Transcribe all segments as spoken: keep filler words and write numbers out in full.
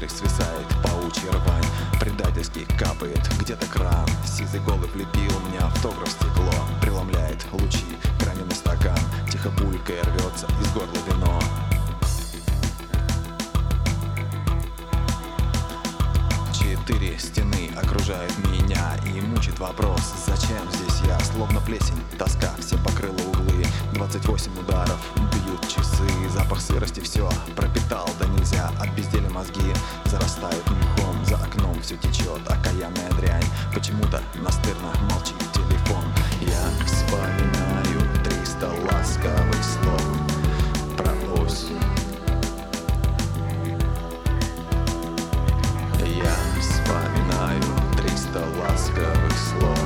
люстрой свисает паучья рвань, предательский капает где-то кран. Сизый голубь влепил мне автограф в стекло, преломляет лучи граненый стакан, тихо булькая рвется из горла вино. Четыре стены окружают меня, и мучит вопрос: зачем здесь я? Словно плесень, тоска, все покрыла углы. Двадцать восемь ударов, бьют часы. Запах сырости все пропитал, да нельзя. От безделия мозги зарастают мхом. За окном все течет, окаянная дрянь. Почему-то настырно молчит телефон. Я вспоминаю триста ласковых слов про осень. Я вспоминаю триста ласковых слов.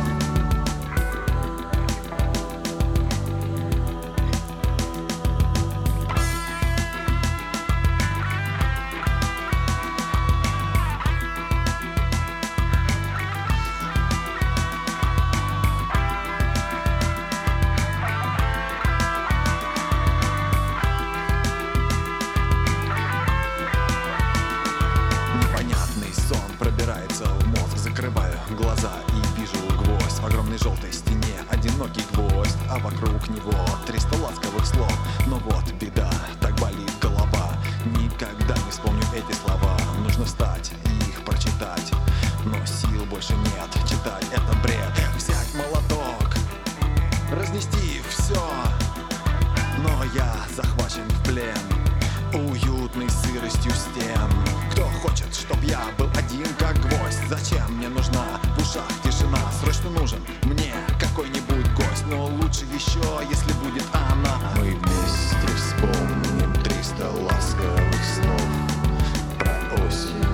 Закрываю глаза и вижу гвоздь в огромной желтой стене, одинокий гвоздь, а вокруг него триста ласковых слов. Но вот беда, так болит голова, никогда не вспомню эти слова. Нужно встать и их прочитать, но сил больше нет. Читать — это бред. Взять молоток, разнести все, но я захвачен в плен уютной сыростью стен. Кто хочет, чтоб я был один как гвоздь? Зачем мне нужна в ушах тишина? Срочно нужен мне какой-нибудь гость, но лучше еще, если будет она. Мы вместе вспомним триста ласковых слов про осень.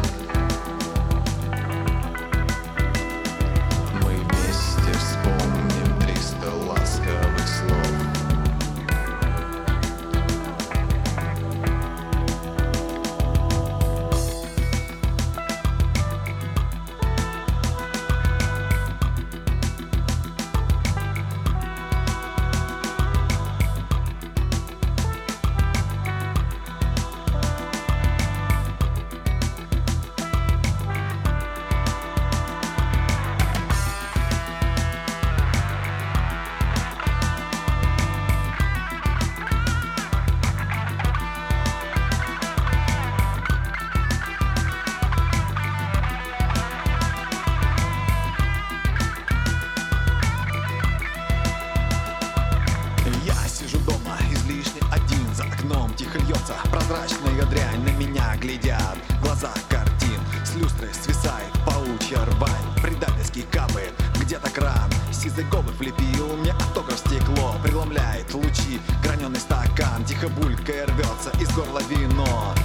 Мы вместе вспомним триста ласковых слов. Тихо льется прозрачная дрянь, на меня глядят глаза картин. С люстры свисает паучья рвань, предательский капает где-то кран. Сизый голубь влепил мне автограф в стекло, преломляет лучи граненый стакан, тихо булькая рвется из горла вино.